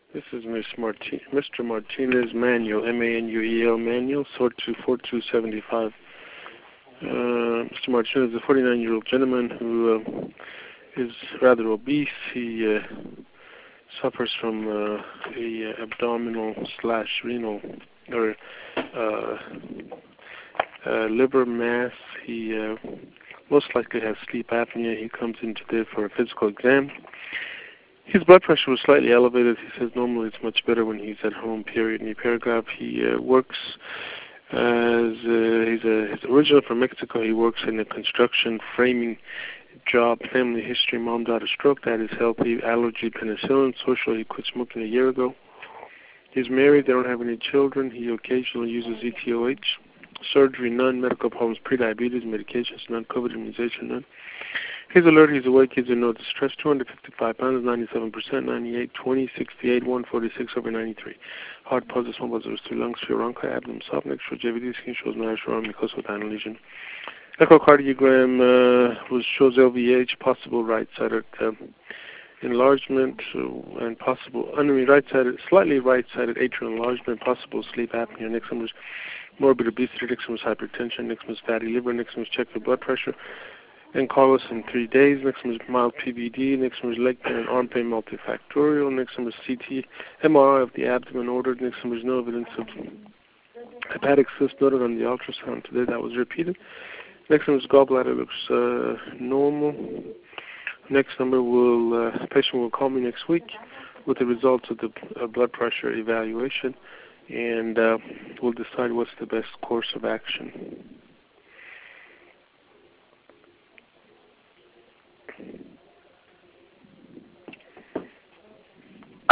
This is Mr. Martinez Manuel, M-A-N-U-E-L Manuel, sort 24275. Mr. Martinez is a 49-year-old gentleman who is rather obese. He suffers from a abdominal/renal or liver mass. He most likely has sleep apnea. He comes in today for a physical exam. His blood pressure was slightly elevated. He says normally it's much better when he's at home, period. In the paragraph, he works as, he's originally from Mexico. He works in a construction framing job. Family history: mom died of stroke. Dad is healthy. Allergy, penicillin. Social: he quit smoking a year ago. He's married. They don't have any children. He occasionally uses ETOH. Surgery: none. Medical problems: prediabetes. Medications: none. COVID immunization: none. He's alert, he's awake, he's in no distress. 255 pounds, 97%, 98, 20, 68, 146 over 93. Heart pulses, 1.02 lungs, pheronka, abdomen, soft, next for JVD, skin shows nodular arm, mucosal lesion. Echocardiogram shows LVH, possible right-sided enlargement and possible, slightly right-sided atrial enlargement, possible sleep apnea. Next one was morbid obesity, next one was hypertension, next one was fatty liver, next one was check the blood pressure and call us in 3 days. Next one was mild PVD. Next one was leg pain and arm pain multifactorial. Next one was CT, MRI of the abdomen ordered. Next one was no evidence of hepatic cyst noted on the ultrasound today. That was repeated. Next one was gallbladder looks normal. Next number patient will call me next week with the results of the blood pressure evaluation, and we'll decide what's the best course of action.